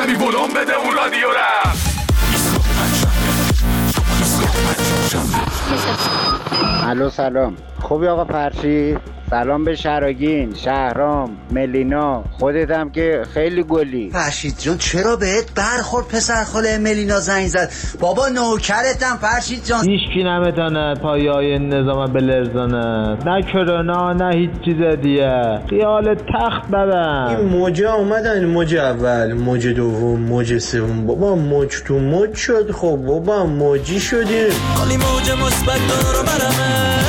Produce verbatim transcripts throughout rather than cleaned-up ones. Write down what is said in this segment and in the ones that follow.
کمی ولوم بده اون رادیو را. الو سلام، خوبی آقا فرشید؟ سلام به شراگین، شهرام، ملینا، خودت هم که خیلی گلی. فرشید جان چرا بهت برخورد پسر خاله ملینا زنگ زد؟ بابا نوکرتم فرشید جان. هیچ کی نمیتونه پایه‌های نظام بلرزانه، نه کرونا نه هیچ چیز دیگه. خیال تخت بدن. این موجا اومدن، موج اول، موج دوم، موج سوم. بابا موج تو موج شد. خب بابا موجی شدیم. خالی موج مثبت دور و برمه.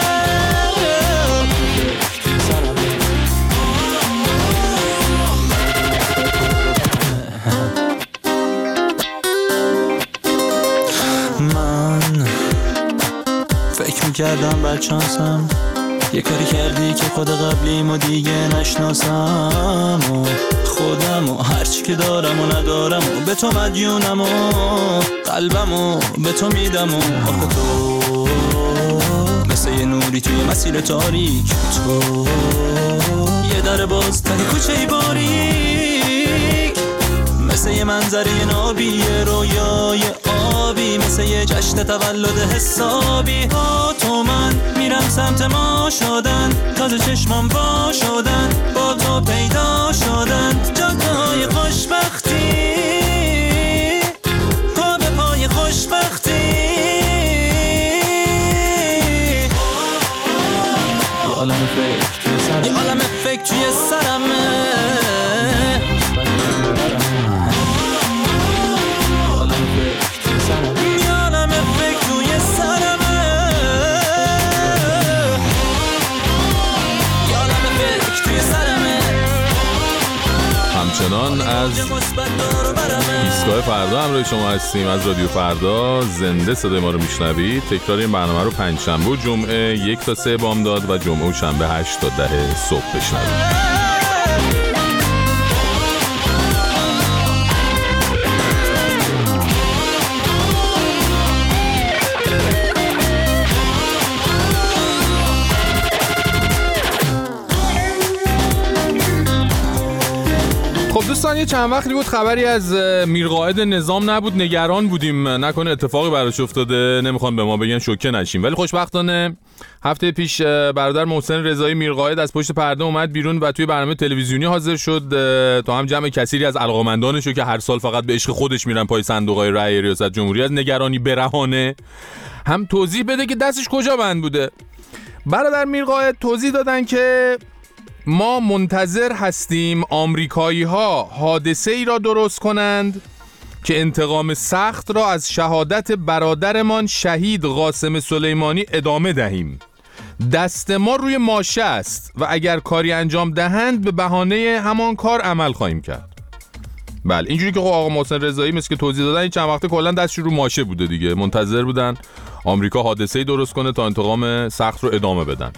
کردم بچانسم یه کاری کردی که خود قبلیمو دیگه نشناسم و خودم و هرچی که دارم و ندارم و به تو مدیونم و قلبم و به تو میدم و آخه تو مثل یه نوری توی مسیر تاریک، تو یه در باز ته کوچه باریک، مثل یه منظره نابی، یه رویای آبی، مثل یه جشن تولد حسابی. ها تو من میرم سمت ما شدن، تازه چشمام وا شدن، با تو پیدا شدن جاهای خوشبختی، پا به پای خوشبختی. یه عالم فکر توی سرمه، یه عالم فکر توی سرمه. همچنان از ایستگاه فردا همراه شما هستیم. از رادیو فردا زنده صدای ما رو میشنوید. تکرار این برنامه رو پنجشنبه و جمعه یک تا سه بامداد و جمعه و شنبه هشت تا ده صبح بشنوید. دوستان یه چند وقتی بود خبری از میرقائد نظام نبود، نگران بودیم نکنه اتفاقی براش افتاده، نمیخوام به ما بگن شوکه نشیم. ولی خوشبختانه هفته پیش برادر محسن رضایی میرقائد از پشت پرده اومد بیرون و توی برنامه تلویزیونی حاضر شد تا هم جمع کثیری از علاقه‌مندانشو که هر سال فقط به عشق خودش میرن پای صندوق‌های رأی ریاست جمهوری از نگرانی برهانه هم توضیح بده که دستش کجا بند بوده. برادر میرقائد توضیح دادن که ما منتظر هستیم آمریکایی ها حادثه ای را درست کنند که انتقام سخت را از شهادت برادرمان شهید قاسم سلیمانی ادامه دهیم. دست ما روی ماشه است و اگر کاری انجام دهند به بهانه همان کار عمل خواهیم کرد. بله اینجوری که خب آقا محسن رضایی مثل که توضیح دادن این چند وقته کلا دستش رو ماشه بوده دیگه، منتظر بودن آمریکا حادثه ای درست کنه تا انتقام سخت رو ادامه بدن.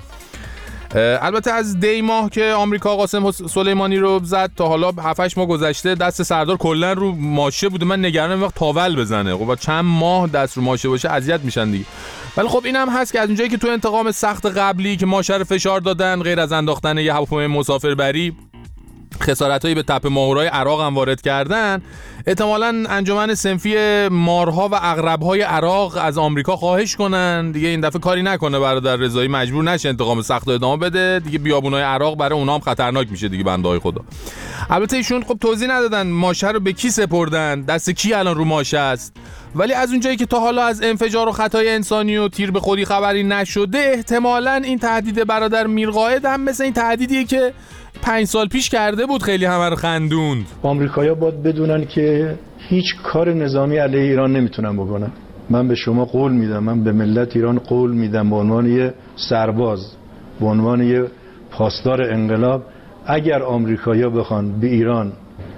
البته از دی ماه که آمریکا قاسم سلیمانی رو زد تا حالا هفت هشت ماه گذشته دست سردار کلا رو ماشه بوده. من نگرانم وقت تاول بزنه، خب چند ماه دست رو ماشه باشه اذیت میشن دیگه. ولی خب اینم هست که از اونجایی که تو انتقام سخت قبلی که ماشه رو فشار دادن، غیر از انداختن یه هواپیمای مسافربری خسارتایی به تپه ماهورای عراق هم وارد کردن، احتمالاً انجمن صنفی مارها و عقرب‌های عراق از آمریکا خواهش کنن دیگه این دفعه کاری نکنه برادر رضایی، مجبور نشه انتقام سخت رو ادامه بده دیگه. بیابونای عراق برای اونها هم خطرناک میشه دیگه بنده‌های خدا. البته ایشون خب توضیح ندادن ماشه رو به کی سپردن، دست کی الان رو ماشه است، ولی از اونجایی که تا حالا از انفجار و خطای انسانی و تیر به خودی خبری نشده، احتمالاً این تهدید برادر میرقائد هم مثل این تهدیدیه که پنج سال پیش کرده بود، خیلی همه رو خندوند. آمریکایی‌ها باید بدونن که هیچ کار نظامی علیه ایران نمیتونن بکنن. من به شما قول میدم، من به ملت ایران قول میدم به عنوان یه سرباز، به عنوان یه پاسدار انقلاب، اگر آمریکایی‌ها بخوان به ایران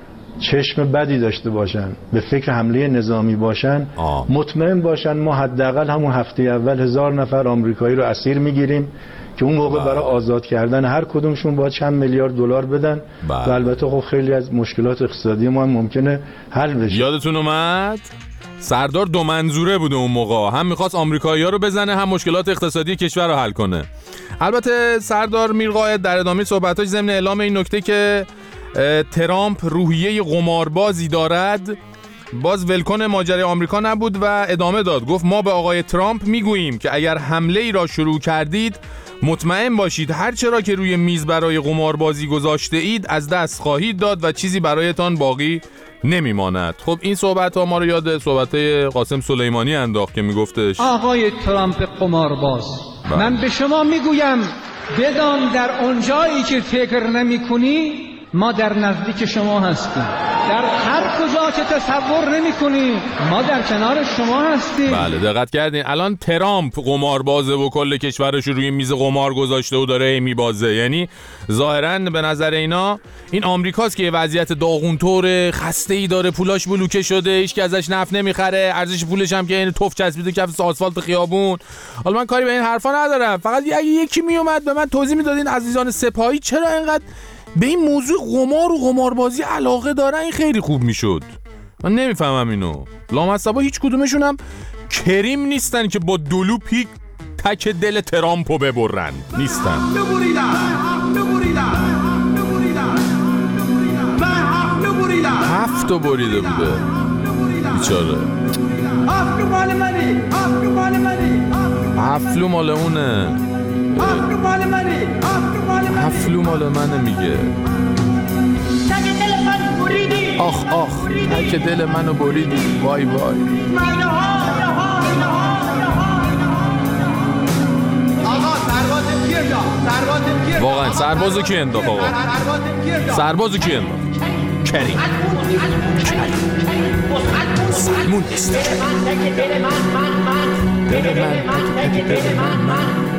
چشم بدی داشته باشن، به فکر حمله نظامی باشن، آه. مطمئن باشن ما حداقل همون هفته اول هزار نفر آمریکایی رو اسیر میگیریم که اون موقع برای آزاد کردن هر کدومشون باید چند میلیارد دلار بدن و البته خب خیلی از مشکلات اقتصادی ما هم ممکنه حل بشه. یادتون اومد سردار دو منظوره بوده اون موقع، هم میخواست آمریکایی‌ها رو بزنه هم مشکلات اقتصادی کشور رو حل کنه. البته سردار میرقائد در ادامه صحبتاش ضمن اعلام این نکته که ترامپ روحیه قماربازی دارد، باز ولکن ماجرای آمریکا نبود و ادامه داد. گفت ما به آقای ترامپ میگوییم که اگر حمله ای را شروع کردید مطمئن باشید هر چرا که روی میز برای قماربازی گذاشته اید از دست خواهید داد و چیزی برایتان باقی نمیماند. خب این صحبت ها ما رو یاد صحبت قاسم سلیمانی انداخت که میگفتش آقای ترامپ قمارباز، من به شما میگویم بدان در اونجایی که فکر نمی کنی ما در نزدیک شما هستیم، در هر کجا که تصور نمی کنی ما در کنار شما هستیم. بله دقت کردین الان ترامپ قماربازه و کل کشورش روی میز قمار گذاشته و داره میبازه، یعنی ظاهراً به نظر اینا این آمریکاست که وضعیت داغونطور خسته‌ای داره، پولاش بلوکه شده، هیچ کی ازش نفت نمیخره، ارزش پولش هم که یعنی توف چسبیده کف آسفالت خیابون. حالا من کاری به این حرفا ندارم، فقط اگه یکی میومد به من توضیح میدادین عزیزان سپاهی چرا اینقدر به این موضوع قمار و قماربازی علاقه دارن این خیلی خوب میشد. من نمیفهمم اینو. لامصبا هیچ کدومشون هم کریم نیستن که با دلو پیک تک دل ترامپو ببرن، نیستن. هفت تا بریده بوده بیچاره. هفلو مال اونه، هفلو مال منه میگه. آخ آخ تک دل منو بریدی، وای وای. آقا سرباز کی انداخت؟ سرباز کی؟ واقعا سربازو کی انداخت آقا؟ سربازو کی انداخت؟ کریم. سلمون نیست. دل من دل من دل من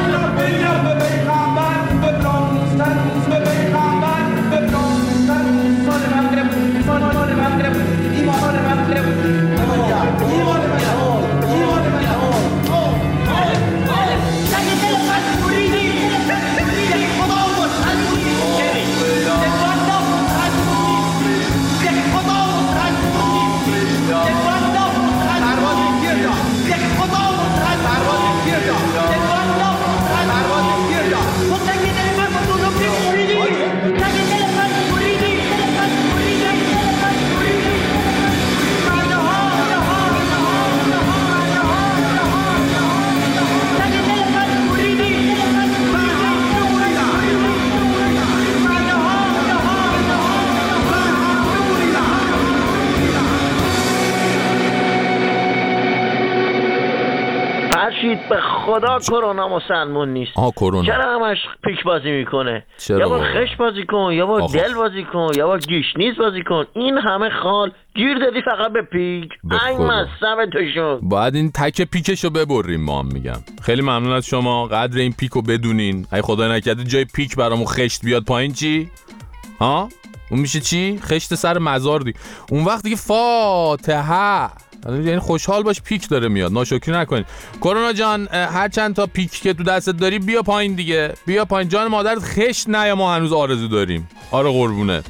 به خدا کرونا مسلمون نیست. آه کرونا چرا همش پیک بازی میکنه؟ چرا یا با خش بازی کن، یا با دل بازی کن، یا با گیشنیز بازی کن. این همه خال گیر دادی فقط به پیک. این مصب تو شد. باید این تک پیکشو ببریم. ما هم میگم خیلی ممنون از شما. قدر این پیکو بدونین. ای خدای نکرده جای پیک برامون خشت بیاد پایین چی؟ ها؟ اون میشه چی؟ خشت سر مزار دی. اون وقت دیگه فاتحه. یعنی خوشحال باش پیک داره میاد، ناشکری نکنید. کرونا جان هر چند تا پیک که تو دستت داری بیا پایین دیگه، بیا پایین جان مادرت خشت نه، یا ما هنوز آرزو داریم. آره قربونت.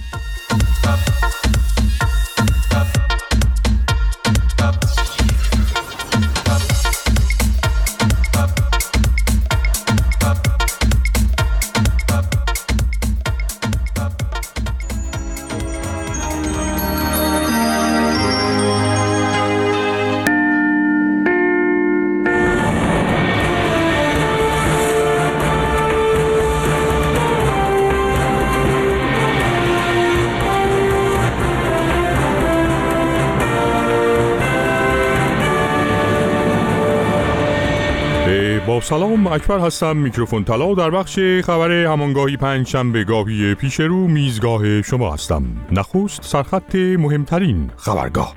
با سلام، اکبر هستم، میکروفون طلا. در بخش خبر همانگاهی پنجشنبه گاهی پیش رو میزگاه شما هستم. نخست سرخط مهمترین خبرگاه.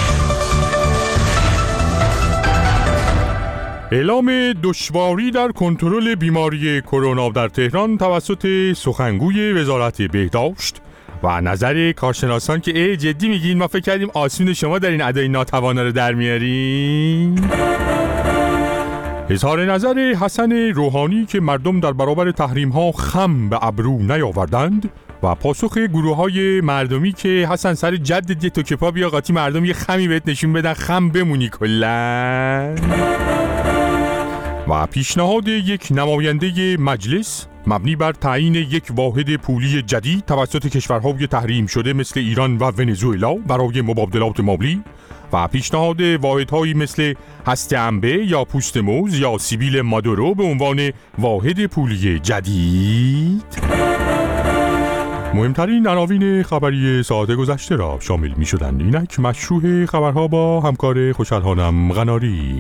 اعلام دشواری در کنترل بیماری کرونا در تهران توسط سخنگوی وزارت بهداشت و نظر کارشناسان که ای جدی میگین ما فکر کردیم آسون شما در این ادای ناتوانا رو در میارین. اظهار نظر حسن روحانی که مردم در برابر تحریم ها خم به ابرو نیاوردند و پاسخ گروه های مردمی که حسن سر جد یه تو کپا بیا قاطی مردم یه خمی بهت نشون بدن خم بمونی کلن. و پیشنهاد یک نماینده مجلس مبنی بر تعیین یک واحد پولی جدید توسط کشورهای تحریم شده مثل ایران و ونزوئلا برای مبادلات مالی و پیشنهاد واحدهایی مثل هست انبه یا پوست موز یا سیبیل مادورو به عنوان واحد پولی جدید. مهمترین عناوین خبری ساعت گذشته را شامل می شدند. اینک مشروع خبرها با همکار خوشحال‌هانم قناری.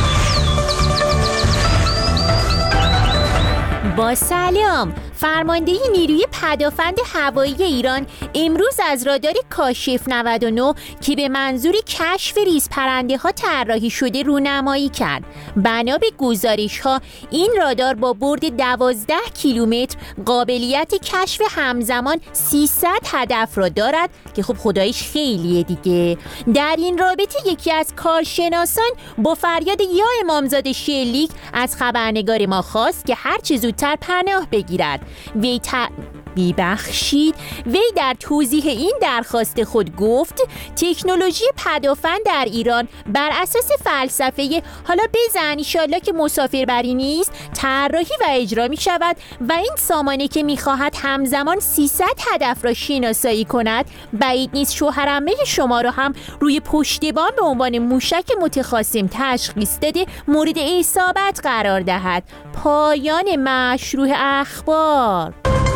با سلام. فرمانده نیروی پدافند هوایی ایران امروز از رادار کاشف نود و نه که به منظور کشف ریز پرنده ها طراحی شده رونمایی کرد. بنا به گزارش ها این رادار با برد دوازده کیلومتر قابلیت کشف همزمان سیصد هدف را دارد که خب خدایش خیلیه دیگه. در این رابطه یکی از کارشناسان با فریاد یا امامزاده شلیک از خبرنگار ما خواست که هر چه زودتر پناه بگیرد. وی ت... بیبخشید وی در توضیح این درخواست خود گفت تکنولوژی پدافند در ایران بر اساس فلسفه حالا بزن ایشالله که مسافربری نیست طراحی و اجرا می شود و این سامانه که می خواهد همزمان سیصد هدف را شناسایی کند بعید نیست شوهرعمه شما را هم روی پشتبان به عنوان موشک متخاصم تشخیص داده مورد اصابت قرار دهد. پایان مشروع اخبار.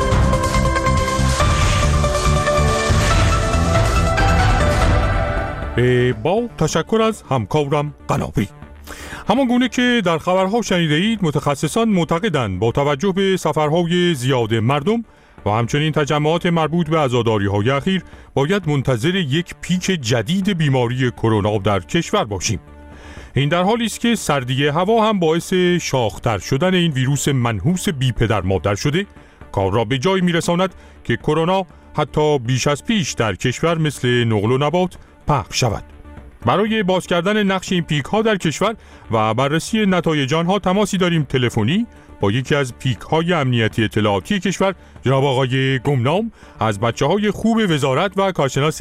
با تشکر از همکارم قناری. همان گونه که در خبرها شنیده اید متخصصان معتقدند با توجه به سفرهای زیاد مردم و همچنین تجمعات مربوط به عزاداری‌های اخیر باید منتظر یک پیک جدید بیماری کرونا در کشور باشیم. این در حالی است که سردی هوا هم باعث شاخ‌تر شدن این ویروس منحوس بی پدر مادر شده، کار را به جایی میرساند که کرونا حتی بیش از پیش در کشور مثل نقل و نبات پخش شود. برای باز کردن نقش این پیک ها در کشور و بررسی نتایج آنها تماسی داریم تلفنی با یکی از پیک های امنیتی اطلاعاتی کشور، جناب آقای گمنام از بچه های خوب وزارت و کارشناس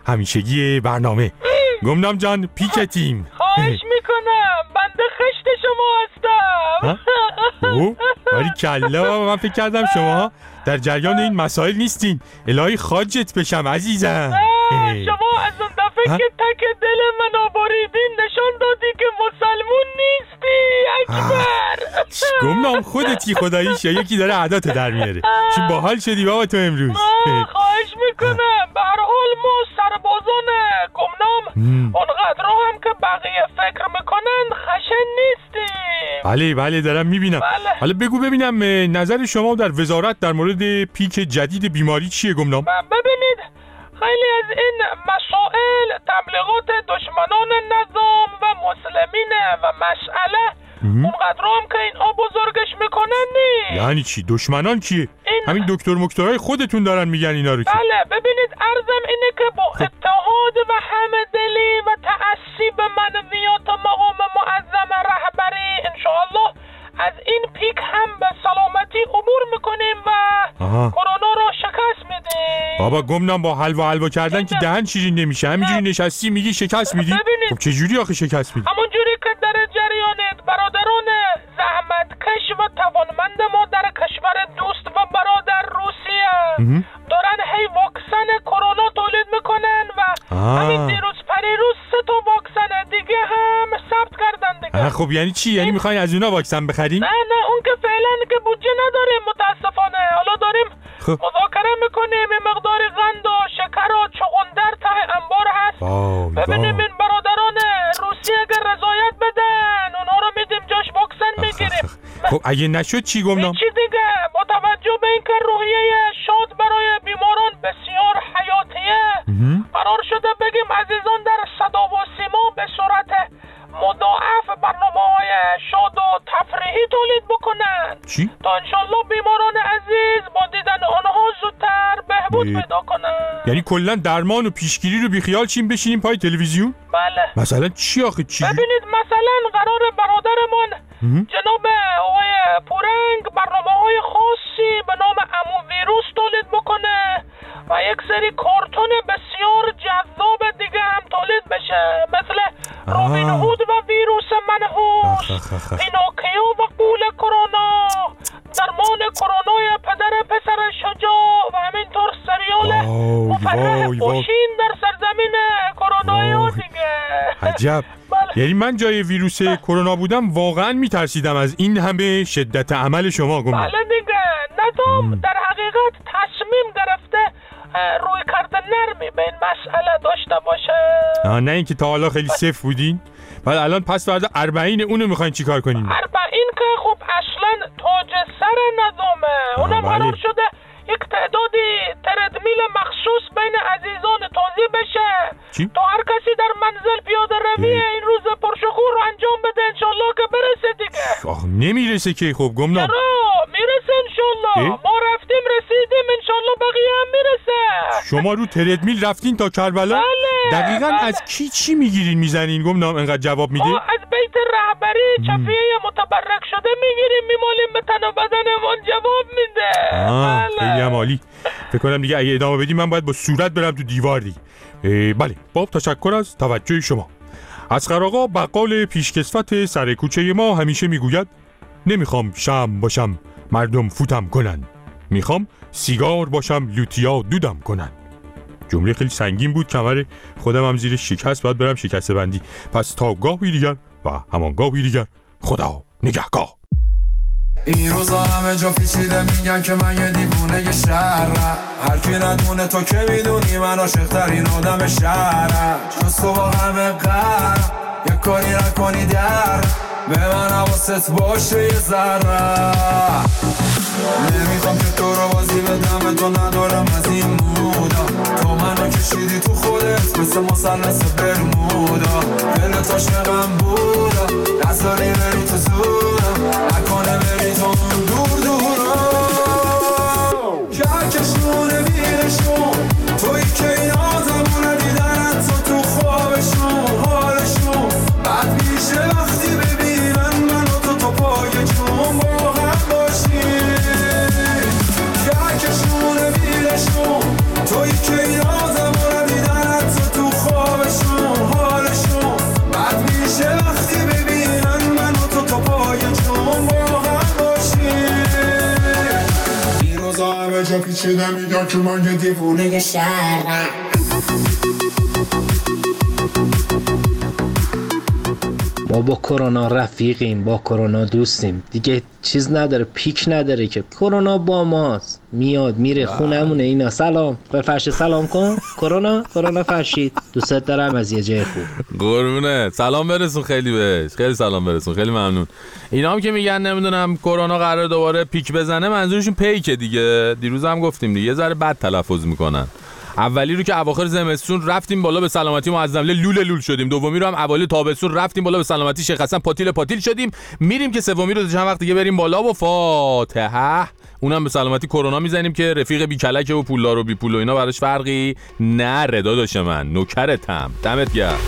همیشگی برنامه. گمنام جان پیک تیم. خواهش میکنم، بنده خشت شما هستم. اوه باری کلا، من فکر کردم شما در جریان این مسائل نیستین. الهی خاجت بشم عزیزم. شما از اون دفعه که تک دل منو بریدین نشان دادی که مسلمون نیستی. اکبر. گمنام خودتی خداییش یا یکی داره عدات در میاره. چی باحال شدی بابا تو امروز. خواهش میکنم. به هر حال ما سربازان گمنام اونقدر هم که بقیه فکر میکنن خشن نیستی. بله بله دارم میبینم. بله. حالا بگو ببینم نظر شما در وزارت در مورد پیک جدید بیماری چیه گمنام؟ ببینید خیلی از این مسائل تبلیغات دشمنان نظام و مسلمین و مسئله اونقدر هم که اینها بزرگش میکنن نیست. یعنی چی؟ دشمنان کیه؟ این... همین دکتر مکترهای خودتون دارن میگن اینا رو. بله ببینید عرضم اینه که با اتحاد و همدلی و تعصیب منویات مقام معظم رهبری انشاءالله از این پیک هم به سلامتی عبور میکنیم و آها. کرونا رو شکست میدیم. بابا گمنام با حلوا حلوا کردن که دهن شیرین نمیشه. همینجوری نشستی میگی شکست میدی؟ خب چه جوری آخه شکست میدی؟ همون جوری که در جریانت برادران زحمتکش و توانمند ما در کشور دوست و برادر روسیه دارن هی واکسن کرونا تولید میکنن و آه. همین دیروز پریروز سه تا واکسن دیگه هم ثبت کردن دیگه. خب یعنی چی؟ یعنی میخواین از اونا واکسن بخریم؟ نه نه اون که فعلا که بودجه نداریم متاسفانه. حالا داریم خب. مذاکره میکنیم یه مقدار قند و شکر و چغندر ته انبار هست. واو ببینیم واو. این برادران روسیه اگر رضایت بدن اونها رو میدیم جاش واکسن میگیریم. خب اگه نشد چی گمنام؟ چی دیگه با توجه به اینکه روحیه شاد برای بیماران بسیار حیاتیه قرار شده بگیم عزیزان در صدا و سیما به صورت مضاعف برنامه‌های شاد و تفریحی تولید بکنن. چی؟ تا انشالله بیماران عزیز با دیدن آنها زودتر بهبود پیدا کنن. یعنی کلا درمان و پیشگیری رو بیخیال چیم بشینیم پای تلویزیون؟ بله. مثلا چی آخه چی؟ ببینید مثلا قرار برادرمون جناب آقای پورنگ برنامه‌های خاصی به نام عمو ویروس تولید بکنه و یک سری کارتون بسیار جذاب دیگه هم تولید بشه مثل رابین هود و ویروس منحوس، پینوکیو و قول کرونا، درمان کرونا وای وای باشین در سرزمین کرونا دیگه. عجب. یعنی من جای ویروس کرونا بودم واقعا میترسیدم از این همه شدت عمل شما. گم بله دیگه. نظام در حقیقت تصمیم گرفته روی کرد نرمی به این مسئله داشته باشه. آه نه اینکه تا حالا خیلی صفر بودین. ولی الان پس فردا اربعین اونو میخواین چیکار کنین؟ اربعین که خب اصلا تاج سر نظامه. اونم قرار شده یک تعدادی تردمیل مخصوص بین عزیزان توزیع بشه چی؟ تا هر کسی در منزل پیاده روی این روز پرشکوه رو انجام بده انشالله که برسه دیگه. آخ نمیرسه که خب گمنام. چرا؟ میرسه انشالله. ما رفتیم رسیدیم انشالله بقیه هم میرسه. شما رو تردمیل رفتین تا کربلا؟ بله. دقیقاً بله. از کی چی میگیرین میزنین گمنام انقدر جواب میده؟ از بیت رهبری چفیه متبرک شده میگیریم میمالیم به تن و بدنمون جواب میده. آه بله. خیلی هم عالی. فکر کنم دیگه اگه ادامه بدیم من باید با صورت برم تو دیوار دیگه. بله با تشکر از توجه شما. اصغر آقا بقال پیشکسوت سر کوچه ما همیشه میگوید نمیخوام شم باشم مردم فوتم کنن، میخوام سیگار باشم لوتیا دودم کنن. جمله خیلی سنگین بود، کمر خودم هم زیر شکست، باید برم شکسته بندی. پس تا گاهی دیگر و همان گاهی دیگر خدا نگهگاه. این روزا همه جا پیچیده میگن که من یه دیوونه شهرم، هر کی ندونه تو که میدونی من عاشق‌ترین آدم شهرم. جز تو با همه قهرم، یه کاری نکنی در به من حواست باشه یه ذره. نمیخوام که تو رو بازی بدم، تو ندارم از این مودا. تو منو کشیدی تو خودت مثل مثلث برمودا. دلت عاشقم بودا، نذاری بری تو زورم، نکنه بری تو اون دور دورم. کهکشونه بیرشون توی که این آدمونه دیدن تو تو خوابشون حالشون بد میشه وقتی ببینن منو تو تو پای جون با هم باشیم. کهکشونه بیرشون توی که این آدمونه دیدن تو تو خوابشون حالشون بد میشه وقتی ببینن منو تو تو پای جون با هم باشیم. این روزا همه جا پیچیده میگن که من یه دیوونه شهرم. ما با کرونا رفیقیم، با کرونا دوستیم دیگه، چیز نداره، پیک نداره که. کرونا با ماست، میاد میره خونمونه. اینا سلام به فرش سلام کن. کرونا کرونا فرشید، دوست دارم از یه جای خوب. قربونه سلام برسون، خیلی بهش خیلی سلام برسون، خیلی ممنون. اینا هم که میگن نمیدونم کرونا قرار دوباره پیک بزنه، منظورشون پیکه دیگه. دیروز هم گفتیم دیگه، یه ذره بد تلفظ میکنن. اولی رو که اواخر زمستون رفتیم بالا به سلامتی معظم لول لول شدیم، دومی رو هم اوایل تابستون رفتیم بالا به سلامتی شیخ حسن پاتیل پاتیل شدیم، میریم که سومی رو چند وقت دیگه بریم بالا و فاتحه اونم به سلامتی کرونا میزنیم که رفیق بی کلک و پولدار و بی پول و اینا براش فرقی نره. داداش من نوکرتم، دمت گرم.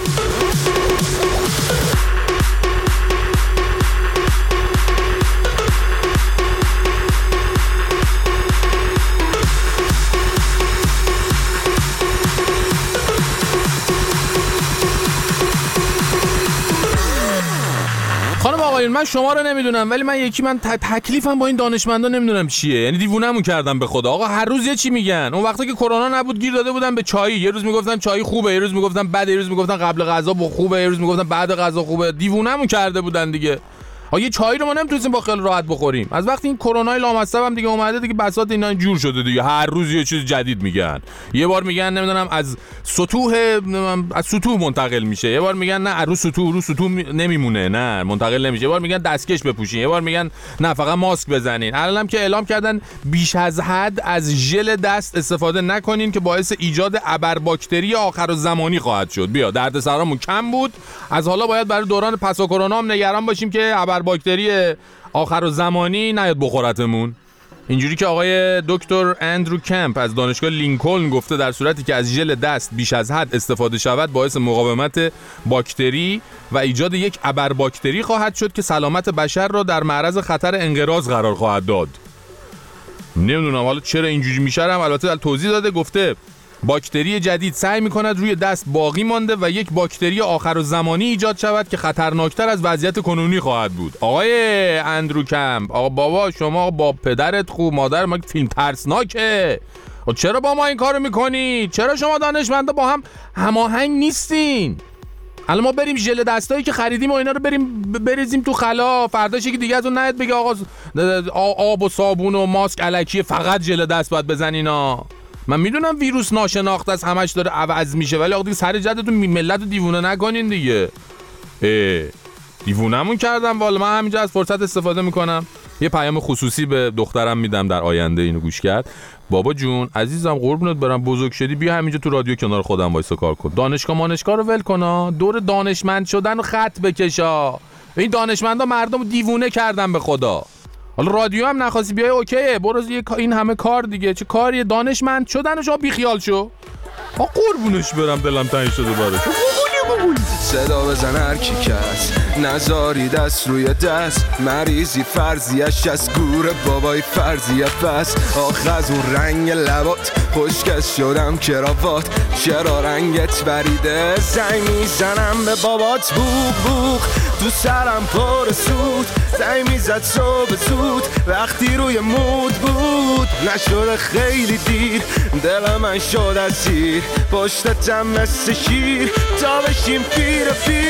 خانم آقایون من شما رو نمیدونم، ولی من یکی من تکلیفم با این دانشمندا نمیدونم چیه. یعنی دیوونه‌مون کردم به خدا. آقا هر روز یه چی میگن. اون وقتا که کرونا نبود گیر داده بودن به چای، یه روز میگفتن چای خوبه، یه روز میگفتن بده، یه روز میگفتن قبل غذا خوبه، یه روز میگفتن بعد غذا خوبه. دیوونه‌مون کرده بودن دیگه. آ یه چای رو ما نمیتونیم با خیال راحت بخوریم. از وقتی این کرونا لامصب هم دیگه اومده دیگه بساط اینا جور شده دیگه. هر روز یه چیز جدید میگن. یه بار میگن نمیدونم از سطوح از سطوح منتقل میشه، یه بار میگن نه رو سطوح رو سطوح نمیمونه، نه منتقل نمیشه، یه بار میگن دستکش بپوشین، یه بار میگن نه فقط ماسک بزنین. الانم که اعلام کردن بیش از حد از ژل دست استفاده نکنین که باعث ایجاد ابرباکتری آخرالزمانی خواهد شد. بیا دردسرامون کم بود، از حالا باید برای دوران پسا کرونا هم نگران باشیم که باکتری آخرالزمانی نیاد بخورتمون. اینجوری که آقای دکتر اندرو کمپ از دانشگاه لینکلن گفته در صورتی که از ژل دست بیش از حد استفاده شود باعث مقاومت باکتری و ایجاد یک ابرباکتری خواهد شد که سلامت بشر را در معرض خطر انقراض قرار خواهد داد. نمیدونم حالا چرا اینجوری میشه، هم البته توضیح داده. گفته باکتری جدید سعی میکند روی دست باقی مانده و یک باکتری آخرالزمانی ایجاد شود که خطرناکتر از وضعیت کنونی خواهد بود. آقای اندرو کمپ، آقا بابا شما با پدرت خوب، مادر ما فیلم ترسناکه. خب چرا با ما این کارو میکنی؟ چرا شما دانشمندا با هم هماهنگ نیستین؟ الان ما بریم ژل دستایی که خریدیم و اینا رو بریم بریزیم تو خلا، فرداش یکی دیگه از اون نهت بگه آقا آب و صابون و ماسک الکیه، فقط ژل دست باید بزنینا. من میدونم ویروس ناشناخته است، همش داره عوض میشه، ولی آقا دیگه سر جدتون ملت رو دیوونه نکنین دیگه. اه دیوونمون کردم والا. من همینجا از فرصت استفاده میکنم یه پیام خصوصی به دخترم میدم در آینده اینو گوش کرد. بابا جون عزیزم قربونت برم، بزرگ شدی بیا همینجا تو رادیو کنار خودم وایسا کار کن. دانشگاه مانشگاه رو ول کن، دور دانشمند شدن رو خط بکشا. این دانشمندا مردم دیوونه کردن به خدا. حالا رادیو هم نخواستی بیای اوکیه، برو این همه کار دیگه، چه کاریه؟ دانشمند شدن و شما بیخیال شو. آ قربونش برم دلم تنگ شده براش. صدا بزن هر کی کس نزاری دست روی دست، مریضی فرضیش از گور بابای فرضیه بس. آخ از اون رنگ لبات خوشکس شدم کراوات، چرا رنگت بریده؟ زنگ میزنم به بابات بوق بوق تو سرم پر سود، زنگ میزد صبح زود وقتی روی مود بود. نشده خیلی دیر دل من شد اسیر، پشتتم مثل شیر تا بشیم پیر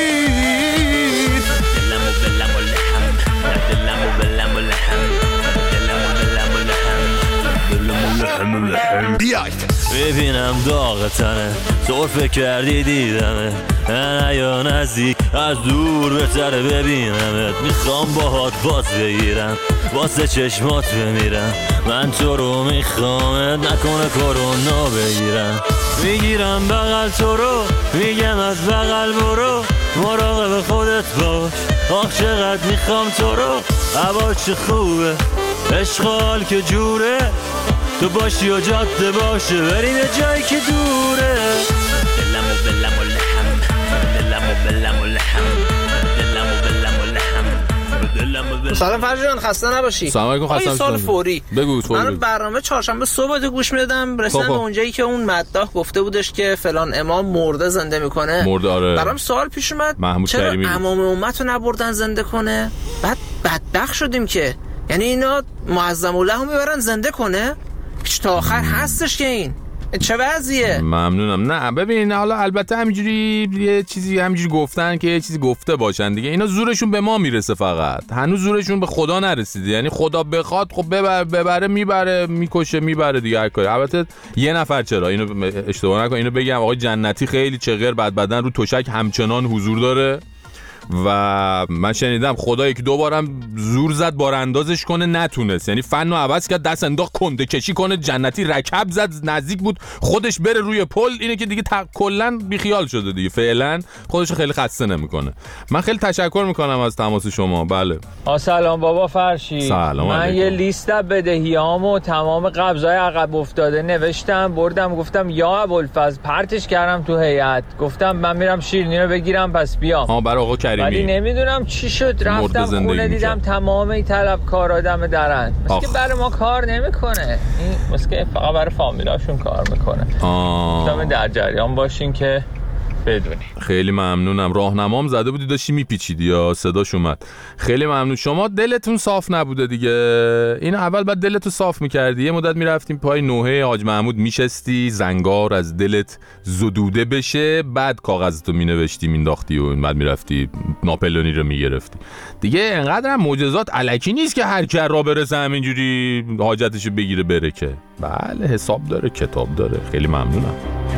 پیر. دلمو بلمو لحم دلمو بلمو لحم دلمو بلمو لحم دلمو لحم لحم. بیاید ببینم داغ تنه، طور کردی دیدمه، نه یا نزدیک از دور بهتره ببینمت. میخوام باهات باز بگیرم، واسه چشمات بمیرم، من تو رو میخوامت نکنه کرونا بگیرم. میگیرم بغل تو رو میگم از بغل برو، مراقب خودت باش آخ چقدر میخوام تو رو. هوا چه خوبه اشغال که جوره، تو باشی و جاده باشه بریم یه جایی که دوره. دلمو بلمو لحم دلمو بلمو لحم دلمو بلمو لحم دلمو بلمو. سلام فرجی جان، خسته نباشی. سلام علیکم. خسته سال فوری بگو فوری. من برنامه چهارشنبه صبح گوش میدادم، رسیدم به اونجایی که اون مداح گفته بودش که فلان امام مرده زنده میکنه. مرده آره. برام سوال پیش اومد چرا امام امت رو نبردن زنده کنه؟ بعد بدبخت شدیم که یعنی اینا معظم الله رو میبرن زنده کنه؟ پیش تا آخر هستش که این چه وضعیه؟ ممنونم. نه ببین حالا البته همینجوری یه چیزی همینجوری گفتن که یه چیزی گفته باشن دیگه، اینا زورشون به ما میرسه، فقط هنوز زورشون به خدا نرسیده. یعنی خدا بخواد خب ببر ببره میبره، میکشه میبره دیگه هر کاری. البته یه نفر چرا اینو اشتباه نکن اینو بگم، آقای جنتی خیلی چغر بد بدن رو تشک همچنان حضور داره و من شنیدم خدا یک دو بارم زور زد باراندازش کنه نتونست، یعنی فنو عوض کرد دست انداخت کنده کشی کنه، جنتی رکب زد نزدیک بود خودش بره روی پل، اینه که دیگه تق... کلا بیخیال شده دیگه، فعلا خودش خیلی خسته نمیکنه. من خیلی تشکر میکنم از تماس شما. بله سلام بابا فرشی. سلام من علیکم. یه لیست بدهیامو تمام قبضای عقب افتاده نوشتم بردم، گفتم یا ابوالفضل پرتش کردم تو هیئت، گفتم من میرم شیرینی رو بگیرم پس بیام. ها برای آقا کریمی. ولی نمیدونم چی شد، رفتم خونه دیدم تمام این طلبکارا دم درن، مثل که برای ما کار نمیکنه، این مثل که فقط برای فامیلاشون کار میکنه. آه در جریان باشین که بدونی. خیلی ممنونم. راهنمام زده بودی داشتی میپیچیدی یا صداش اومد. خیلی ممنون. شما دلتون صاف نبوده دیگه، این اول بعد دلتو صاف میکردی، یه مدت میرفتیم پای نوحه حاج محمود میشستی زنگار از دلت زدوده بشه، بعد کاغذتو مینوشتی مینداختی و بعد میرفتی ناپلونی رو میگرفتی دیگه. انقدر هم معجزات الکی نیست که هر کی را برسه همینجوری حاجتشو بگیره بره که. بله حساب داره کتاب داره. خیلی ممنونم.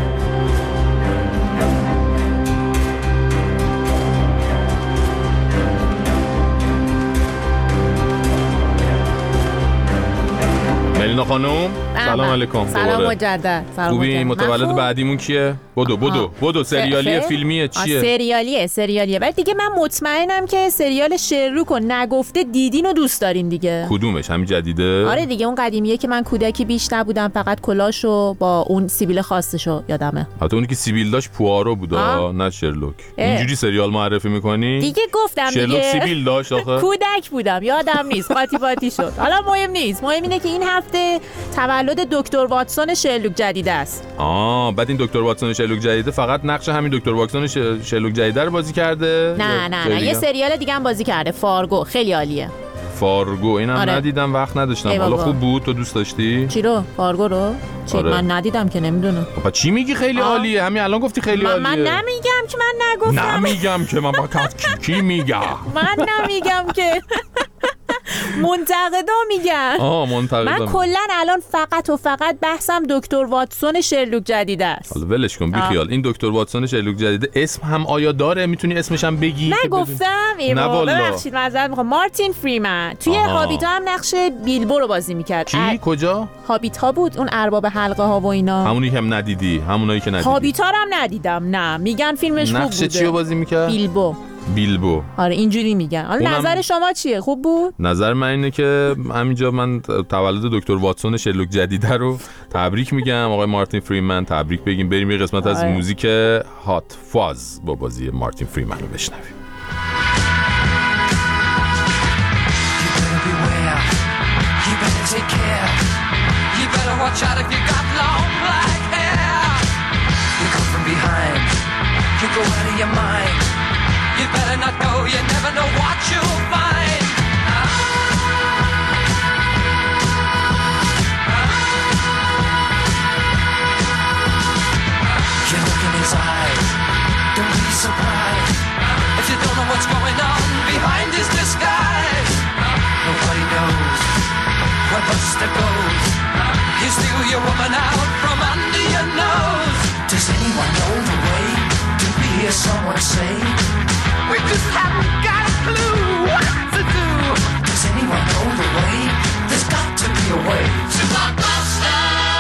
ملینا خانم سلام علیکم. سلام مجدد. خوبی؟ متولد بعدیمون کیه؟ بدو بدو بدو سریالیه فیلمیه چیه؟ سریالیه سریالیه ولی دیگه من مطمئنم که سریال شرلوک رو نگفته دیدین و دوست دارین دیگه. کدومش؟ همین جدیده؟ آره دیگه اون قدیمیه که من کودکی بیش نبودم، فقط کلاشو با اون سیبیل خاصشو یادمه. حتی اونی که سیبیل داشت پوآرو بود نه شرلوک. اینجوری سریال معرفی میکنی؟ دیگه گفتم دیگه شرلوک سیبیل داشت آخه. کودک بودم یادم نیست، قاطی باطی شد. حالا مهم نیست، مهم اینه که این هفته تولد دکتر واتسون شرلوک جدید است. آه بعد این دکتر واتسون شرلوک جدیده فقط نقش همین دکتر واتسون شرلوک جدیده رو بازی کرده؟ نه نه نه یه سریال دیگه هم بازی کرده، فارگو. خیلی عالیه. فارگو اینم آره. ندیدم، وقت نداشتم. حالا خوب بود؟ تو دوست داشتی؟ چی رو؟ فارگو رو؟ چی آره. من ندیدم که نمیدونم. خب چی میگی خیلی آه. عالیه؟ همین الان گفتی خیلی من عالیه. من نمیگم که من نگفتم. نمیگم که من با کی, کی میگم؟ من نمیگم که منتقدا میگن. آه منتقدا. من کلا الان فقط و فقط بحثم دکتر واتسون شرلوک جدید است. حالا ولش کن بی خیال. این دکتر واتسون شرلوک جدید اسم هم آیا داره؟ میتونی اسمش هم بگی؟ نگفتم. نه والا. ببخشید معذرت میخوام. مارتین فریمن توی هابیت هم نقش بیلبو رو بازی میکرد. کی ا... کجا؟ هابیت ها بود اون ارباب حلقه ها و اینا. همونی که هم ندیدی، همونایی که ندیدی. هابیت ها هم ندیدم. نه میگن فیلمش خوب بوده. نقش چی رو بازی میکرد؟ بیلبو. بیلبو. آره اینجوری میگن. حالا اونم... نظر شما چیه؟ خوب بود؟ نظر من اینه که همینجا من تولد دکتر واتسون شرلوک جدیده رو تبریک میگم. آقای مارتین فریمن تبریک بگیم. بریم یه قسمت از موزیک هات فاز با بازی مارتین فریمن رو بشنویم. You go out of your mind. You better not go, you never know what you'll find. You look in his eyes, don't be surprised if you don't know what's going on behind his disguise. Nobody knows where Buster goes. You steal your woman out from under your nose. Does anyone know the way? Hear someone say we just haven't got a clue what to do. Does anyone know the way? There's got to be a way to Blockbuster.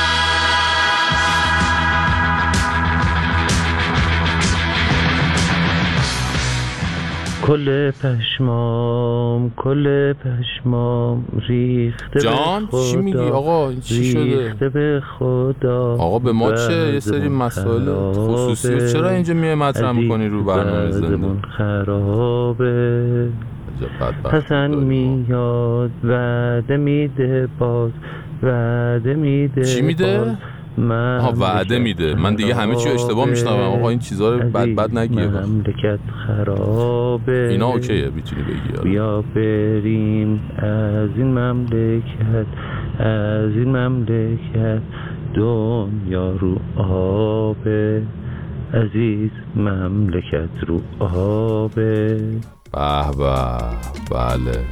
کل پشمام کل پشمام ریخته جان به خدا. چی میگی آقا؟ چی شده؟ ریخته به خدا. آقا به ما چه؟ یه سری مسائل خصوصی چرا اینجا میای مطرح میکنی رو برنامه زنده؟ خرابه حسن میاد وعده میده باز وعده میده. چی میده؟ ها وعده میده. من دیگه همه چی اشتباه میشنوم. آقا این چیزا رو بد بد نگیه. مملکت خرابه. اینا اوکیه میتونی بگی. بیا بریم از این مملکت از این مملکت دنیا رو آبه عزیز مملکت رو آبه. به به بله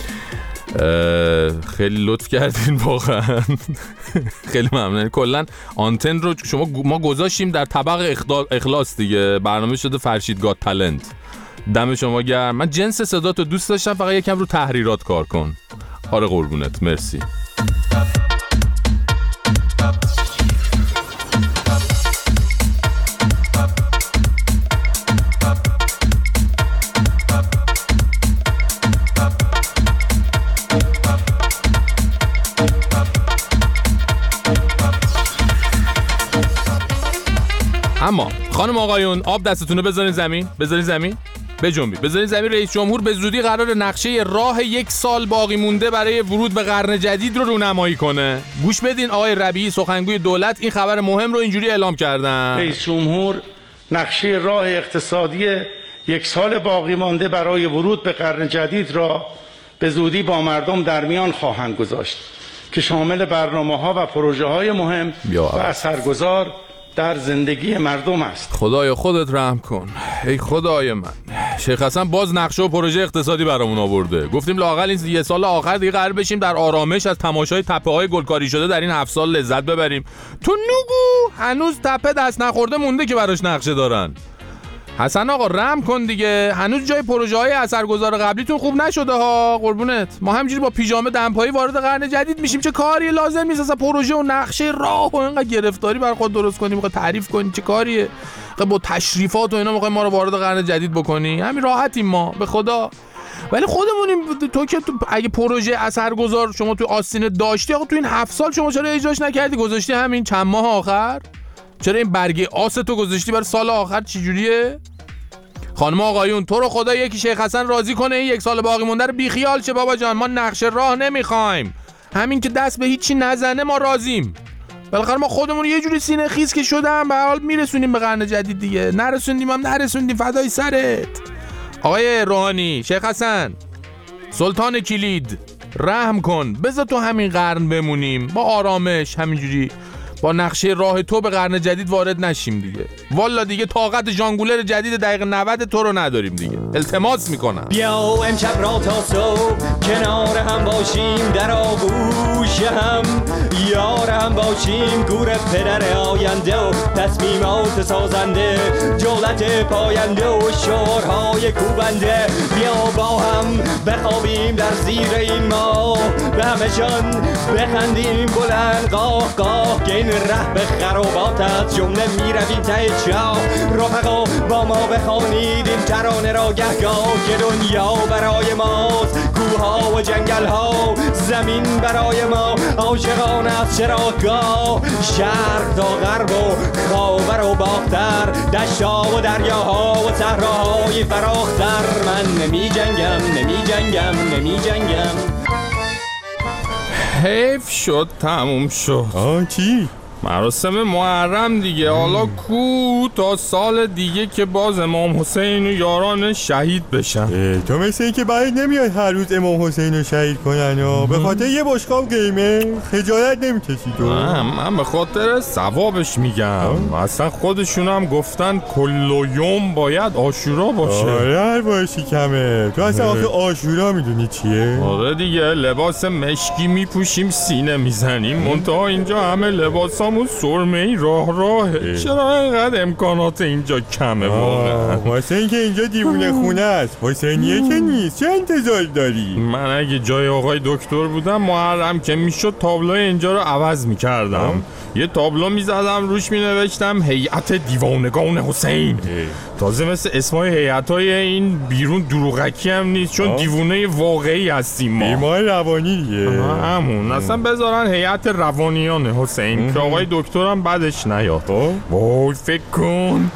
خیلی لطف کردین واقعا. خیلی ممنون. کلا آنتن رو شما ما گذاشتیم در طبق اخلاص دیگه. برنامه شده فرشید گات تالنت. دم شما گرم. من جنس صداتو دوست داشتم، فقط یکم رو تحریرات کار کن. آره قربونت مرسی. اما خانم آقایون آب دستتون رو بذارین زمین، بذارین زمین، بجنبید، بذارین زمین. رئیس جمهور به زودی قرار نقشه راه یک سال باقی مونده برای ورود به قرن جدید رو رونمایی کنه. گوش بدین آقای ربیعی سخنگوی دولت این خبر مهم رو اینجوری اعلام کردن. رئیس جمهور نقشه راه اقتصادی یک سال باقی مانده برای ورود به قرن جدید را به زودی با مردم در میان خواهند گذاشت که شامل برنامه‌ها و پروژه‌های مهم و اثرگذار در زندگی مردم است. خدایا خودت رحم کن. ای خدای من. شیخ حسن باز نقشه و پروژه اقتصادی برامون آورده. گفتیم لااقل این یه سال آخر دیگه قرار بشیم در آرامش از تماشای تپه‌های گلکاری شده در این هفت سال لذت ببریم. تو نگو هنوز تپه دست نخورده مونده که براش نقشه دارن. حسن آقا رحم کن دیگه. هنوز جای پروژه های اثرگذار قبلیتون خوب نشده ها قربونت. ما همینجوری با پیژامه دمپایی وارد قرن جدید میشیم. چه کاری لازم نیست اصلا پروژه و نقشه راه و اینقدر گرفتاری برای خود درست کنی، میخوای تعریف کنی چه کاریه؟ با تشریفات و اینا میخوای ما رو وارد قرن جدید بکنی؟ همین راحتیم ما به خدا. ولی خودمونیم. تو که تو اگه پروژه اثرگذار شما تو آستین داشتی آقا تو این هفت سال شما چرا اجراش نکردی؟ گذاشتی همین چند ماه آخر؟ چرا این برگه آس تو گذاشتی برای سال آخر؟ چه جوریه؟ خانم آقایون تو رو خدا یکی شیخ حسن راضی کنه این یک سال باقی مونده رو بیخیال شه بابا جان. ما نقشه راه نمیخوایم. همین که دست به هیچی نزنه ما راضیم. بالاخره ما خودمون یه جوری سینه خیس که شدم به حال میرسونیم به قرن جدید دیگه. نرسوندیم هم نرسوندیم فدای سرت. آقای روحانی، شیخ حسن سلطان کلید رحم کن، بذار تو همین قرن بمونیم با آرامش، همینجوری با نقشه راه تو به قرن جدید وارد نشیم دیگه. والا دیگه طاقت ژانگولر جدید دقیقه نود تو رو نداریم دیگه. التماس میکنم بیا امشب را تا صبح کنار هم باشیم، در آغوش هم یار هم باشیم، گور پدر آینده و تصمیمات سازنده، جولت پاینده و شعرهای کوبنده. بیا با هم بخوابیم در زیر این ماه، به همه جان بخندیم بلند قاه قاه، که این ره به خرابات از جمله می رویم ته چاه. رفقا با ما بخوانید این ترانه را گهگاه، که دنیا برای ماست، کوها و جنگل ها، زمین برای ما عاشقان از چراگاه. شرق تا غرب و خاور و باختر، دشتا و دریاها و صحراهای فراختر. من نمی جنگم نمی جنگم نمی جنگم. حیف شد تموم شد. آه چی؟ مراسم محرم دیگه. حالا کو تا سال دیگه که باز امام حسین و یاران شهید بشن. تو مثل این که برای نمیاد هر روز امام حسین رو شهید کنن و به خاطر یه بشقاب قیمه خجالت نمیکشی تو؟ نه من به خاطر ثوابش میگم. اصلا خودشون هم گفتن کل یوم باید عاشورا باشه. آره هر باشی کمه. تو اصلا آخه عاشورا میدونی چیه؟ آره دیگه لباس مشکی میپوشیم سینه میزنیم، منتها اینجا همه لباس همون سرمه‌ای راه راهه. چرا اینقدر امکانات اینجا کمه واقعا؟ واسه اینکه اینجا دیوونه خونه است، حسینیه که نیست. چه انتظار داری؟ من اگه جای آقای دکتر بودم محرم که میشد تابلوی اینجا رو عوض میکردم. یه تابلو میزدم روش مینوشتم هیئت دیوانگان حسین. تازه مثل اسمای هیئت‌های این بیرون دروغکی هم نیست، چون دیوونه واقعی هستیم ما. بیمار روانی دیگه. همون اصلا بذارن هیئت روانیان حسین که آقای دکترم بعدش نیاد. وای فکر کن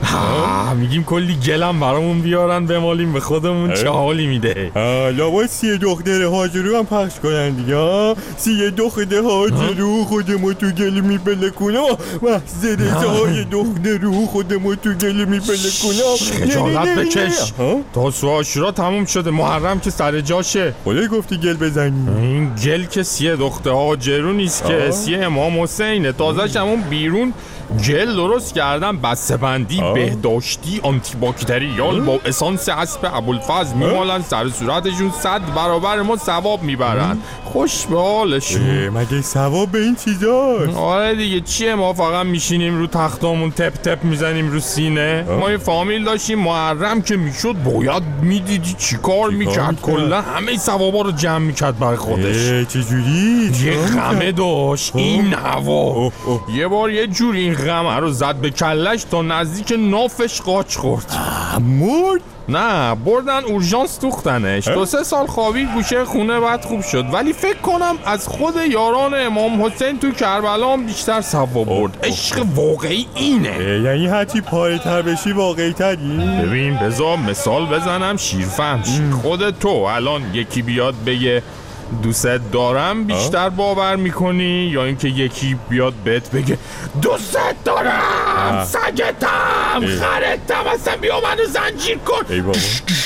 میگیم کلی گلم برامون بیارن بمالیم به خودمون، چه حالی میده. لابد سی دختر هاجرو هم پخش کنن دیگه. سی دختر هاجرو خودمو تو گل میپله کنم، محضر های دختر رو خودمو تو گل میپله کنم. خجالت بکش. تا سو عاشورا تموم شده، محرم که سر جاشه. خودت گفتی گل بزنی. این گل که سی دختر هاجرو نیست که سی امام حسینه. تازه همون بیرون جل درست کردن، بسته بندی بهداشتی آنتی باکتریال با اسانس اسب ابوالفضل میمالن سر صورتشون، صد برابر ما ثواب میبرن. خوش به حالشون. مگه ثواب به این چیزاست؟ آره دیگه چیه، ما فقط میشینیم رو تختامون تپ تپ میزنیم رو سینه. ما یه فامیل داشتیم محرم که میشد باید میدیدی چی کار میکرد، کلا همه ثوابا رو جمع میکرد برای خودش. چجوری؟ یه غمه داشت این هوا. یه بار یه جوری این غمه رو زد به کلش تا نزدیک نافش قاچ خورد. مرد؟ نه بردن اورژانس دوختنش. دو سه سال خوابید گوشه خونه، بعد خوب شد. ولی فکر کنم از خود یاران امام حسین تو کربلا هم بیشتر ثواب برد. عشق واقعی اینه. یعنی هرچی پاره تر بشی واقعی تری؟ ببین بذار مثال بزنم شیرفهم شی. خودت تو الان یکی بیاد بگه دوست دارم بیشتر باور میکنی یا اینکه یکی بیاد بهت بگه دوست دارم، سگتم، خرتم، اصلا بیا منو زنجیر کن. ای بابا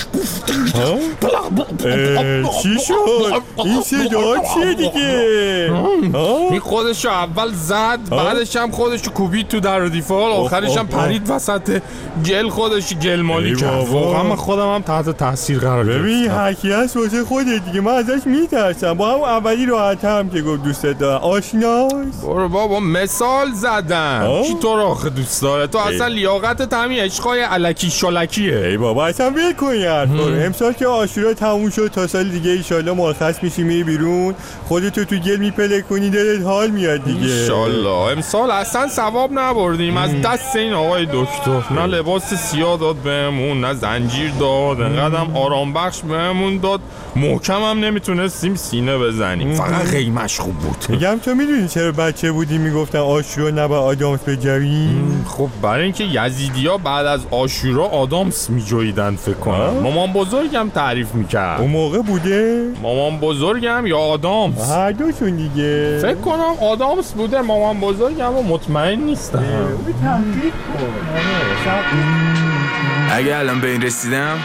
چی شد؟ این صدا چیه دیگه؟ این خودشو اول زد، بعدش هم خودشو کوبید تو در و دیوار، آخرش هم پرید وسط گل، خودش گل مالی کرد. واقعا من خودم هم تحت تاثیر قرار گرفتم. ببین هرکی هست واسه خودت دیگه، من ازش میترسم. با هم اولی راحت هم که گفت دوست دارم آشناست. برو بابا مثال زدم. کی تو رو آخه دوست داره؟ تو اصلا لیاقتت همین عشقای الکی شلکیه. ای بابا اصلا ول کن یار. امسال که عاشورا تموم شد، تا سال دیگه ان شاءالله مرخص میشی میری بیرون، خودتو تو گل میپله کنی، دلت حال میاد دیگه. ان شاءالله. امسال اصلا ثواب نبردیم از دست این آقای دکتر. نه لباس سیاه داد بهمون، نه زنجیر داد، انقدرم آرام بخش بهمون داد، محکم هم نمیتونستیم سینه بزنیم. فقط قیمش خوب بود. میگم تو میدونی چرا بچه بودی میگفتن عاشورا نباید آدامس بجویم؟ خب برای اینکه یزیدیا بعد از عاشورا آدامس میجویدن فکر کنم. مامان بزرگم تعریف میکرد. اون موقع بوده؟ مامان بزرگم یا آدامس؟ هر دوشون دیگه. فکر کنم آدامس بوده. مامان بزرگم و مطمئن نیستم. اگه الان به این رسیدم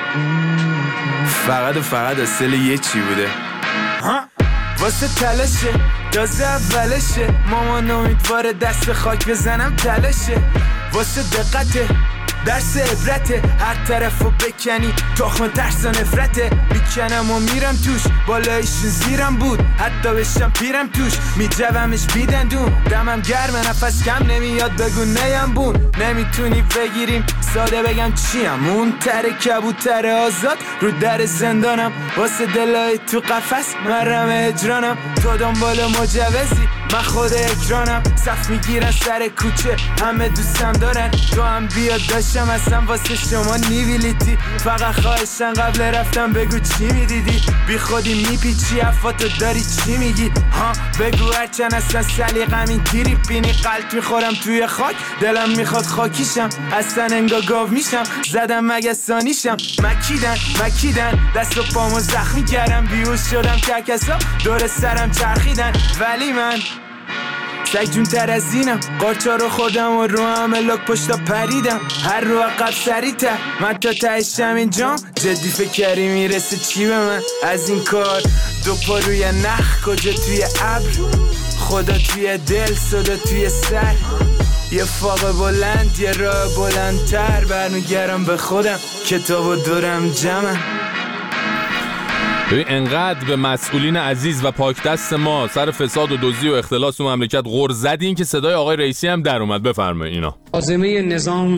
فقط و فقط اصل یه چی بوده ها واسه تلاشه دازه اولشه مامان امیدواره دست خاک بزنم تلاشه واسه دقته درس عبرته هر طرفو بکنی تخم ترس و نفرته میکنم و میرم توش بالایشون زیرم بود حتی بشم پیرم توش میجومش بیدندون دمم گرم نفس کم نمیاد بگو نیم بون نمیتونی بگیریم ساده بگم چیم اون تر کبوتر آزاد رو در زندانم واسه دلای تو قفس مرم اجرانم تو دنبال مجوزی من خود اکرانم صف میگیرن سر کوچه همه دوستم دارن تو هم بیاد داشتم اصلا واسه شما نیویلیتی فقط خواهشن قبل رفتم بگو چی میدیدی بی خودی میپیچی افاتو داری چی میگی ها بگو هرچن اصلا سلیقم این تیری بینی قلب میخورم توی خاک دلم میخواد خاکیشم اصلا انگا گاو میشم زدم مگستانیشم مکیدن مکیدن دست و پامو زخمی کردم بیهوش شدم کرکسا دور سرم چرخیدن ولی من سگ جون تر از اینم قارچا رو خوردم و رو همه لک پشتا پریدم هر رو عقب سریتر من تا تهشم اینجام جدی فکر کردی میرسه چی به من از این کار دو پا روی نخ کجا توی ابر خدا توی دل صدا توی سر یه فاق بلند یه راه بلندتر برمیگردم به خودم کتاب و دورم جمع ببین انقدر به مسئولین عزیز و پاک دست ما سر فساد و دزدی و اختلاس تو مملکت غر زدین که صدای آقای رئیسی هم در اومد. بفرمایید اینا حازمه نظام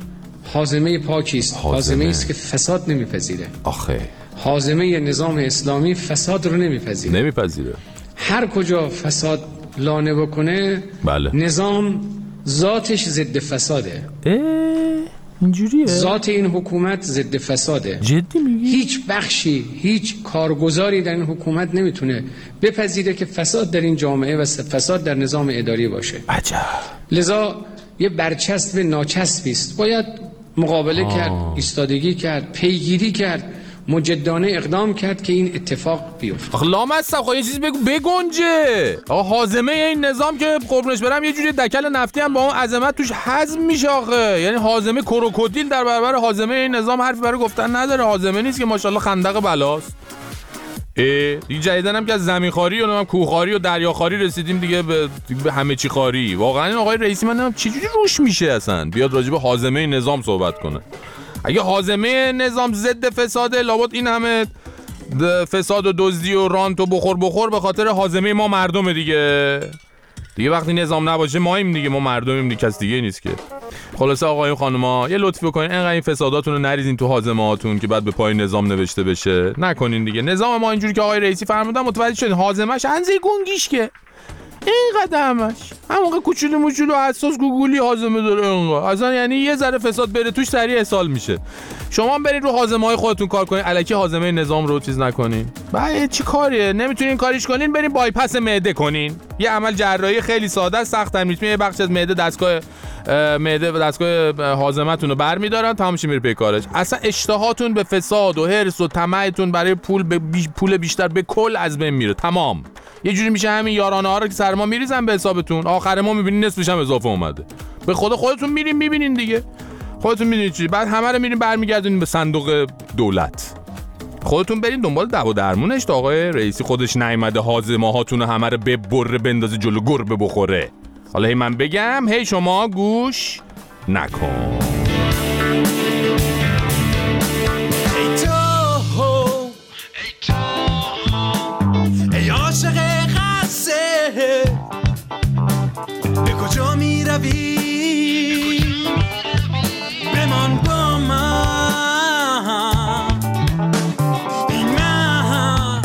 حازمه پاکی است حازمه است که فساد نمیپذیره آخه حازمه نظام اسلامی فساد رو نمیپذیره نمیپذیره هر کجا فساد لانه بکنه بله. نظام ذاتش ضد فساده اینجوریه ذات این حکومت ضد فساده جدی میگی هیچ بخشی هیچ کارگزاری در این حکومت نمیتونه بپذیره که فساد در این جامعه و فساد در نظام اداری باشه عجب لذا یه برچسب ناچسبی است باید مقابله آه. کرد ایستادگی کرد پیگیری کرد مجدانه اقدام کرد که این اتفاق بیفته. آخه لامصب خب یه چیز بگو بگنجه. آقا حازمه این نظام که قربونش برم یه جوری دکل نفتی هم با اون عظمت توش هضم میشه آخه. یعنی حازمه کروکودیل در برابر حازمه این نظام حرفی برای گفتن نداره. حازمه نیست که ماشاءالله خندق بلاست. اه دیگه جدیدن هم که از زمینخواری و نمیدونم کوهخواری و دریاخواری رسیدیم دیگه به, به همه چی خاری. واقعا این آقای رئیسی من نمیدونم چه جوری روش میشه اصلا بیاد راجع به حازمه نظام صحبت کنه. اگه حازمه نظام ضد فساده لابد این همه فساد و دزدی و رانت و بخور بخور به خاطر حازمه ما مردم دیگه. دیگه وقتی نظام نباشه ماییم دیگه، ما مردمیم دیگه، کس دیگه نیست که. خلاصه آقایون خانوما یه لطفی بکنین انقدر این فساداتون رو نریزین تو حازمه هاتون که بعد به پای نظام نوشته بشه. نکنین دیگه. نظام ما اینجوری که آقای رئیسی فرمودن متوجه شدین حازمه‌اش انزه گونگیش که اینقدر همش همون کوچولو موچولو حساس گوگولی حازمه داره اینقدر اصلا، یعنی یه ذره فساد بره توش سریع اسهال میشه. شما هم برید رو حازمه‌های خودتون کار کنین، الکی حازمه نظام رو چیز نکنین. بعد چی کاریه؟ نمیتونین کاریش کنین، برین بایپاس معده کنین. یه عمل جراحی خیلی ساده است، سخت هم نیست. یه بخش از معده دستگاه معده و دستگاه هاضمه‌تون رو برمی‌دارن، تمام میشه میره پی کارش. اصلا اشتهاتون به فساد و حرص و طمعتون برای پول به بیش پول بیشتر به کل از بین میره. تمام. یه جوری میشه همین یارانه ها رو که سر ما میریزن به حسابتون، آخر ما میبینین نصفش هم اضافه اومده. به خدا خودتون میرین میبینین دیگه. خودتون میدونید چی. بعد همه رو میرین برمیگردونین به صندوق دولت. خودتون برین دنبال دوا درمونش تا آقای رئیسی خودش نیامده هاضمه هاتون همه رو ببره بندازه جلو گربه بخوره. حالا هی من بگم هی شما گوش نکن. ای تو ای تو ای عاشق قصه به کجا می روی بمان با من این من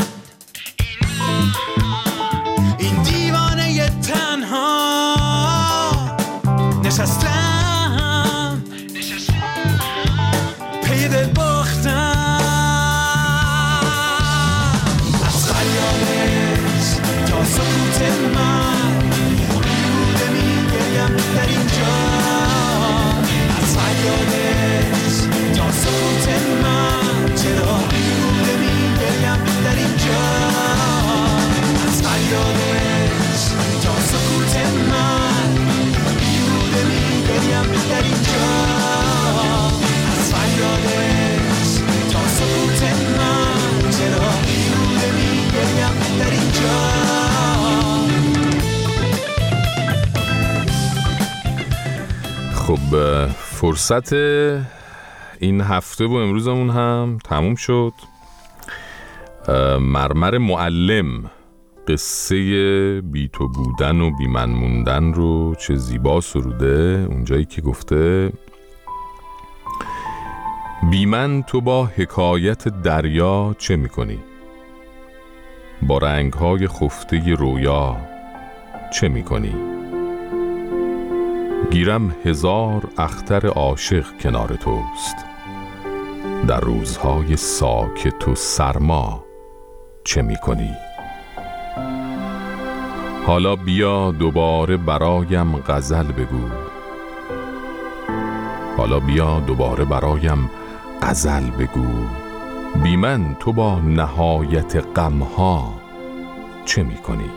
این دیوانه تنها نشستم پی دل باختم از خیالش تا سکوت من بوده میگم در اینجا از خیالش خب فرصت این هفته و امروزمون هم تموم شد. مرمر معلم قصه بی تو بودن و بی من موندن رو چه زیبا سروده، اونجایی که گفته بی من تو با حکایت دریا چه میکنی؟ با رنگهای خفته رویا چه میکنی؟ گیرم هزار اختر عاشق کنار توست، در روزهای ساکت و سرما چه میکنی؟ حالا بیا دوباره برایم غزل بگو، حالا بیا دوباره برایم غزل بگو، بی من تو با نهایت غمها چه میکنی؟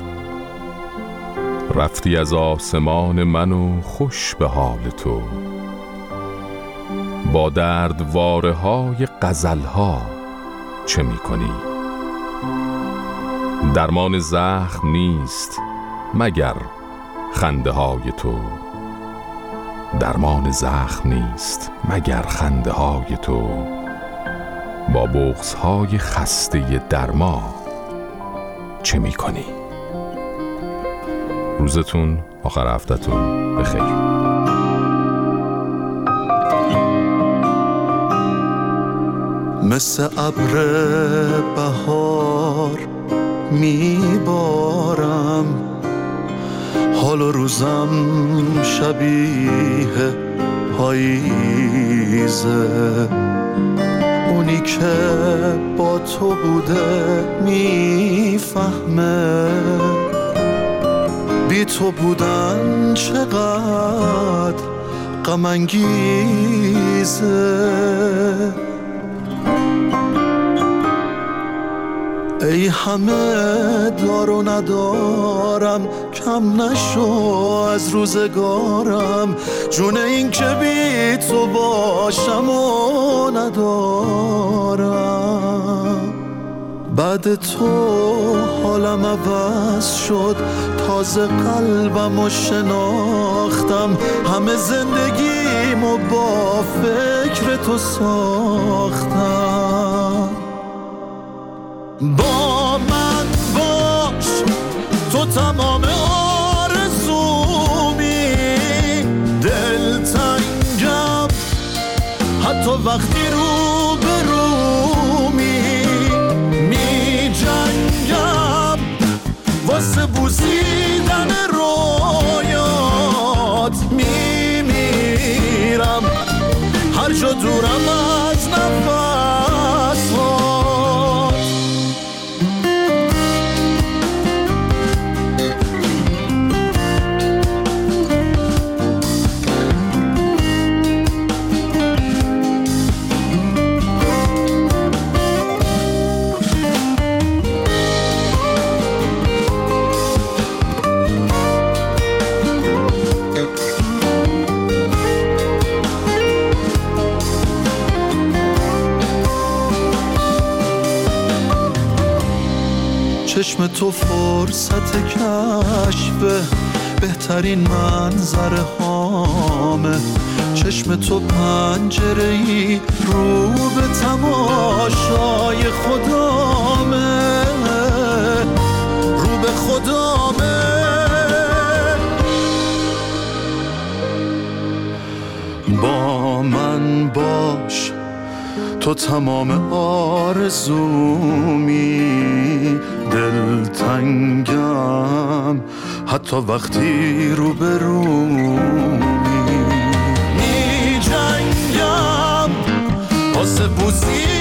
رفتی از آسمان من و خوش به حال تو، با دردواره های غزل ها چه میکنی؟ درمان زخم نیست مگر خنده های تو، درمان زخم نیست مگر خنده های تو، با بغض های خسته درما چه میکنی؟ روزتون آخر هفته‌تون بخیر. مثل ابر بهار میبارم، حال و روزم شبیه پاییزه، اونی که با تو بوده میفهمه بی تو بودن چقدر غم انگیزه. ای همه دار و ندارم، کم نشو از روزگارم، جون این که بی تو باشم و ندارم. بعد تو حالم عوض شد، تازه قلبم و شناختم، همه زندگیمو با فکر تو ساختم. با من باش تو تمام آرزومی، دلتنگم حتی وقتی رو به رومی، می جنگم واسه بوسیدن رویات، می میرم هر جا دورم از نفسات. چشم تو فرصت کشف بهترین منظر هامه، چشم تو پنجره‌ای رو به تماشای خدامه، رو به خدامه. با من باش تو تمام آرزومی، دلتنگم حتی وقتی رو به رومی، می جنگم واسه بوسی